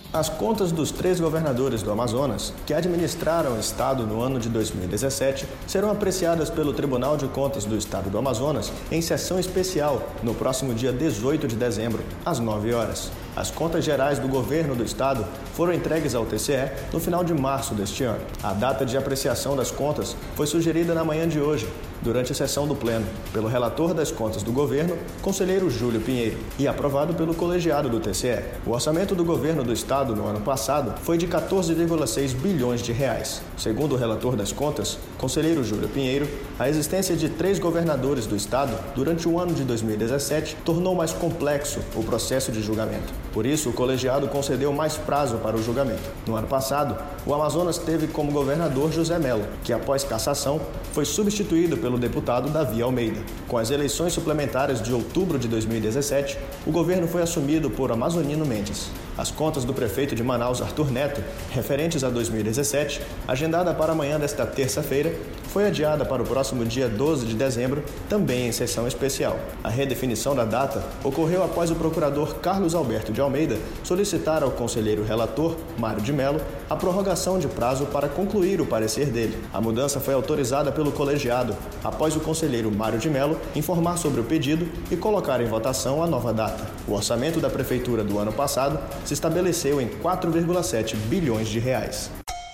As contas dos 3 governadores do Amazonas, que administraram o estado no ano de 2017, serão apreciadas pelo Tribunal de Contas do Estado do Amazonas em sessão especial no próximo dia 18 de dezembro, às 9 horas. As contas gerais do governo do estado foram entregues ao TCE no final de março deste ano. A data de apreciação das contas foi sugerida na manhã de hoje, durante a sessão do Pleno, pelo relator das contas do governo, conselheiro Júlio Pinheiro, e aprovado pelo colegiado do TCE. O orçamento do governo do estado no ano passado foi de 14,6 bilhões de reais. Segundo o relator das contas, conselheiro Júlio Pinheiro, a existência de 3 governadores do estado durante o ano de 2017 tornou mais complexo o processo de julgamento. Por isso, o colegiado concedeu mais prazo para o julgamento. No ano passado, o Amazonas teve como governador José Melo, que após cassação foi substituído pelo deputado Davi Almeida. Com as eleições suplementares de outubro de 2017, o governo foi assumido por Amazonino Mendes. As contas do prefeito de Manaus, Arthur Neto, referentes a 2017, agendada para amanhã desta terça-feira, foi adiada para o próximo dia 12 de dezembro, também em sessão especial. A redefinição da data ocorreu após o procurador Carlos Alberto de Almeida solicitar ao conselheiro relator, Mário de Mello, a prorrogação de prazo para concluir o parecer dele. A mudança foi autorizada pelo colegiado, após o conselheiro Mário de Mello informar sobre o pedido e colocar em votação a nova data. O orçamento da prefeitura do ano passado se estabeleceu em 4,7 bilhões de reais.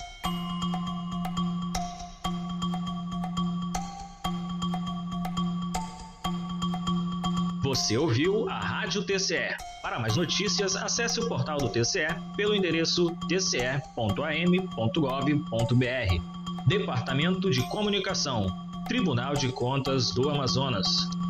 Você ouviu a Rádio TCE. Para mais notícias, acesse o portal do TCE pelo endereço tce.am.gov.br. Departamento de Comunicação, Tribunal de Contas do Amazonas.